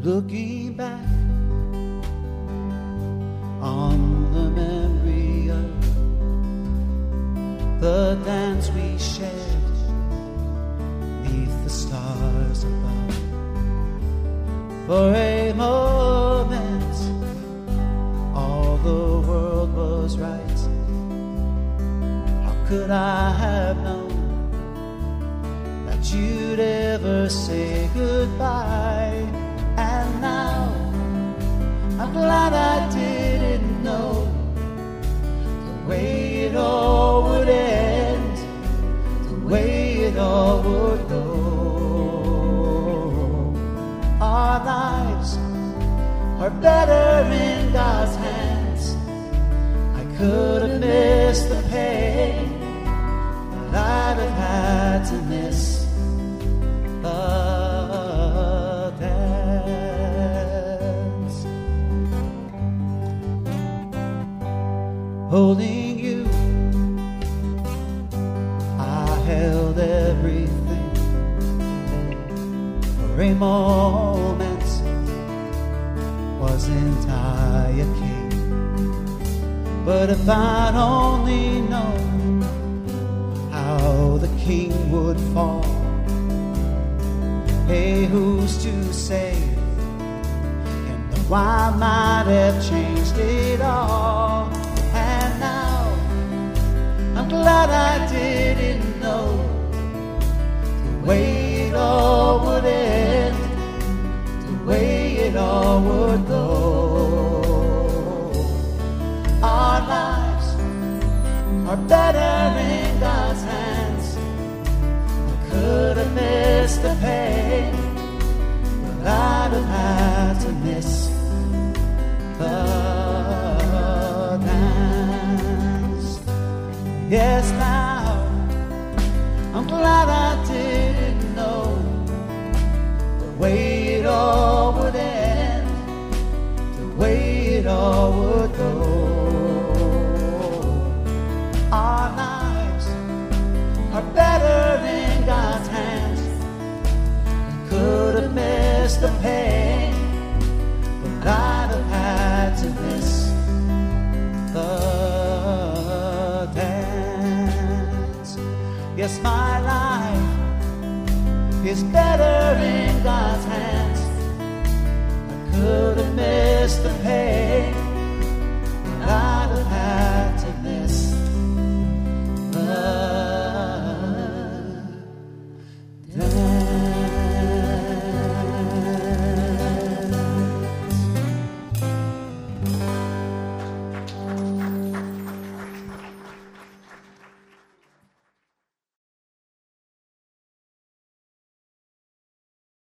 Looking back on the memory of the dance we shared neath the stars above. For a moment, all the world was right. How could I have known that you'd ever say goodbye? And now I'm glad I didn't know the way it all would end, the way it all would go. Our lives are better in God's hands. I could have missed the pain, but I'd have had to miss the holding you. I held everything for a moment. Wasn't I a king? But if I'd only known how the king would fall, hey, who's to say? You know, I might have changed it all. I'm glad I didn't know the way it all would end, the way it all would go. Our lives are better in God's hands. I could have missed the pain, but I'd have had to miss the yes, now I'm glad I didn't know the way it all would end, the way it all would go. Our lives are better in God's hands. We could have missed the pain, but I'd have had to miss the yes, my life is better in God's hands. I could have missed the pain,